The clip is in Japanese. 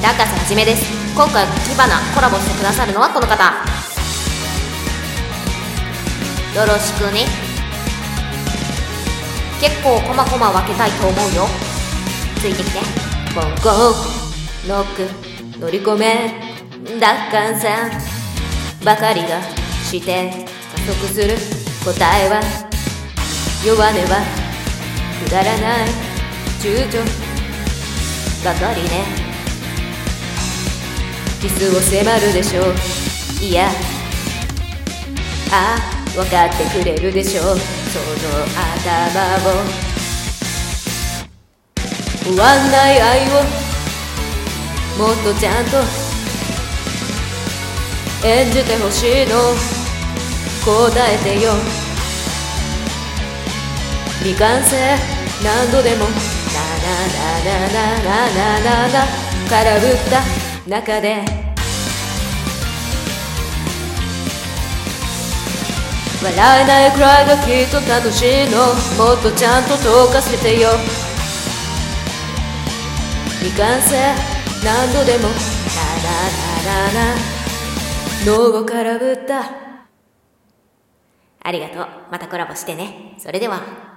高瀬はじめです。今回キバナコラボしてくださるのはこの方。よろしくね。結構コマコマ分けたいと思うよ。ついてきて。コンコンノック乗り込め奪還さんばかりがして加速する答えは弱音はくだらない躊躇ばかりね。キスを迫るでしょう。いやああ分かってくれるでしょう。その頭を終わんない愛をもっとちゃんと演じてほしいの。答えてよ。未完成何度でもなななななななな空振った中で笑えないくらいがきっと楽しいの。もっとちゃんと溶かせてよ。未完成何度でもななななな脳を空振った。ありがとう。またコラボしてね。それでは。